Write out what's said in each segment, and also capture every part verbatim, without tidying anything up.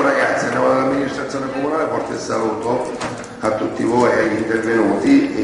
ragazzi, andiamo dall'amministrazione comunale, porto il saluto a tutti voi e agli intervenuti,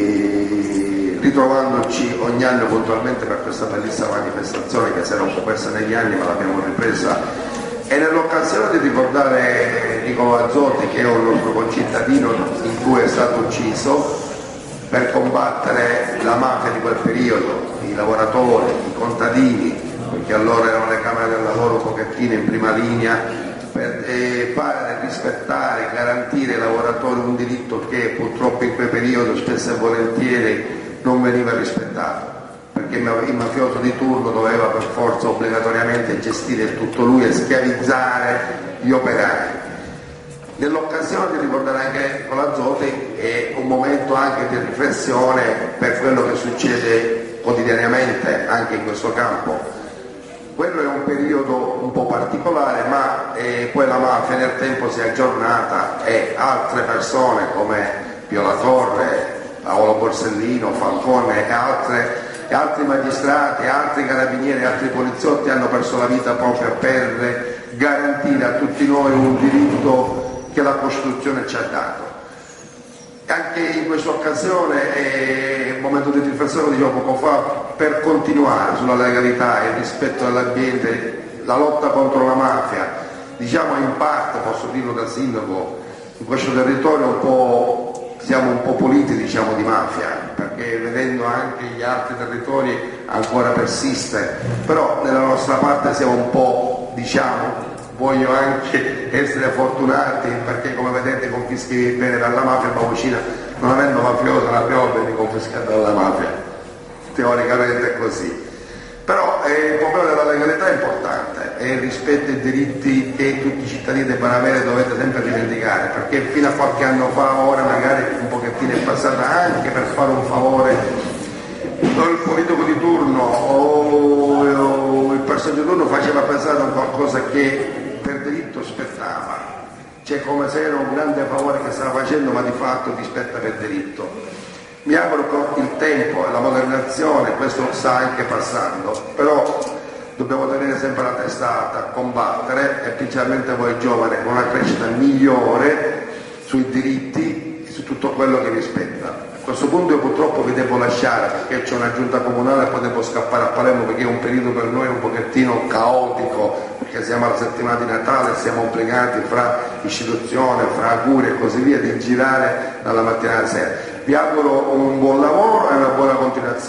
e ritrovandoci ogni anno puntualmente per questa bellissima manifestazione che si era un po' persa negli anni ma l'abbiamo ripresa, e nell'occasione di ricordare Nicolò Azzotti, che è un nostro concittadino in cui è stato ucciso per combattere la mafia di quel periodo, i lavoratori, i contadini, perché allora erano le camere del lavoro un pochettino in prima linea, per eh, fare rispettare, garantire ai lavoratori un diritto che purtroppo in quel periodo spesso e volentieri non veniva rispettato, perché il mafioso di turno doveva per forza obbligatoriamente gestire tutto lui e schiavizzare gli operai. Nell'occasione di ricordare anche Nicolò Azzotti è un momento anche di riflessione per quello che succede quotidianamente anche in questo campo. Quello è un periodo un po' particolare, ma eh, poi la mafia nel tempo si è aggiornata e altre persone come Pio La Torre, Paolo Borsellino, Falcone e, altre, e altri magistrati, altri carabinieri e altri poliziotti hanno perso la vita proprio per garantire a tutti noi un diritto che la Costituzione ci ha dato. Anche in questa occasione è un momento di riflessione, lo dicevo poco fa, per continuare sulla legalità, il rispetto dell'ambiente, la lotta contro la mafia. Diciamo in parte, posso dirlo da sindaco, in questo territorio un po', siamo un po' puliti, diciamo, di mafia, perché vedendo anche gli altri territori ancora persiste, però nella nostra parte siamo un po', diciamo, voglio anche essere fortunati perché come vedete confischi bene dalla mafia, Bavocina non avendo mafioso non abbiamo beni confiscati dalla mafia, teoricamente è così, però eh, il problema della legalità è importante e il rispetto ai diritti che tutti i cittadini devono avere, dovete sempre rivendicare, perché fino a qualche anno fa, ora magari un pochettino è passata anche per fare un favore o il politico di turno o, o il personaggio di turno faceva pensare a qualcosa che per diritto spettava, cioè come se era un grande favore che stava facendo, ma di fatto ti spetta per diritto. Mi auguro che il tempo e la modernizzazione questo sta anche passando, però dobbiamo tenere sempre la testa alta, combattere, e principalmente voi giovani, con una crescita migliore sui diritti e su tutto quello che vi spetta. A questo punto io purtroppo vi devo lasciare perché c'è una giunta comunale e poi devo scappare a Palermo perché è un periodo per noi un pochettino caotico, perché siamo alla settimana di Natale e siamo obbligati fra istituzione, fra auguri e così via di girare dalla mattina alla sera. Vi auguro un buon lavoro e una buona continuazione.